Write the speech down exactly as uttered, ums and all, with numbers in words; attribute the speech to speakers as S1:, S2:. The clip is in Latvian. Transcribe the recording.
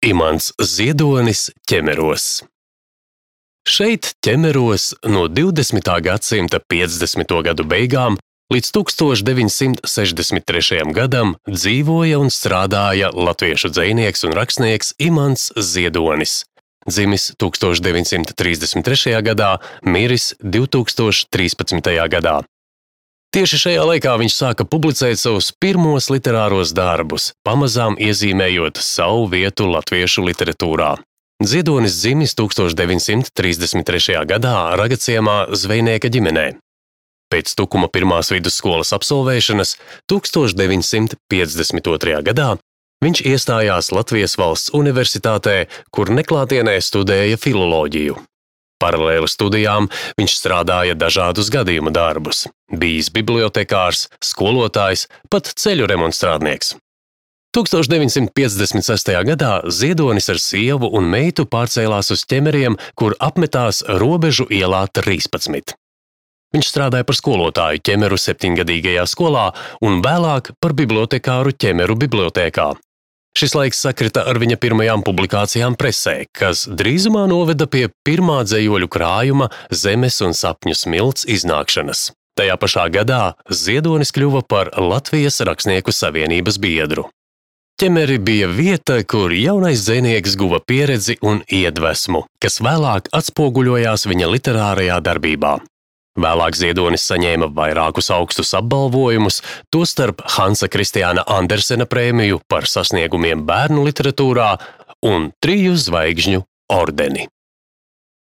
S1: Imants Ziedonis ķemeros. Šeit ķemeros no divdesmitā gadsimta piecdesmito gadu beigām līdz tūkstoš deviņsimt sešdesmit trešajam gadam dzīvoja un strādāja latviešu dzejnieks un rakstnieks Imants Ziedonis, dzimis tūkstoš deviņsimt trīsdesmit trešajā gadā, miris divtūkstoš trīspadsmitajā gadā. Tieši šajā laikā viņš sāka publicēt savus pirmos literāros darbus, pamazām iezīmējot savu vietu latviešu literatūrā. Ziedonis dzimis tūkstoš deviņsimt trīsdesmit trešajā gadā Ragaciemā zvejnieka ģimenē. Pēc Tukuma pirmās vidusskolas absolvēšanas tūkstoš deviņsimt piecdesmit otrajā gadā viņš iestājās Latvijas Valsts Universitātē, kur neklātienē studēja filoloģiju. Paralēli studijām viņš strādāja dažādus gadījumu darbus, bijis bibliotekārs, skolotājs, pat ceļu remontstrādnieks. tūkstoš deviņsimt piecdesmit sestajā gadā Ziedonis ar sievu un meitu pārcēlās uz Ķemeriem, kur apmetās Robežu ielā trīspadsmit. Viņš strādāja par skolotāju Ķemeru septiņgadīgajā skolā un vēlāk par bibliotekāru Ķemeru bibliotēkā. Šis laiks sakrita ar viņa pirmajām publikācijām presē, kas drīzumā noveda pie pirmā dzejoļu krājuma Zemes un sapņu smilts iznākšanas. Tajā pašā gadā Ziedonis kļuva par Latvijas Rakstnieku savienības biedru. Ķemeri bija vieta, kur jaunais dzejnieks guva pieredzi un iedvesmu, kas vēlāk atspoguļojās viņa literārajā darbībā. Vēlāk Ziedonis saņēma vairākus augstus apbalvojumus, tostarp Hansa Kristiāna Andersena prēmiju par sasniegumiem bērnu literatūrā un triju zvaigžņu ordeni.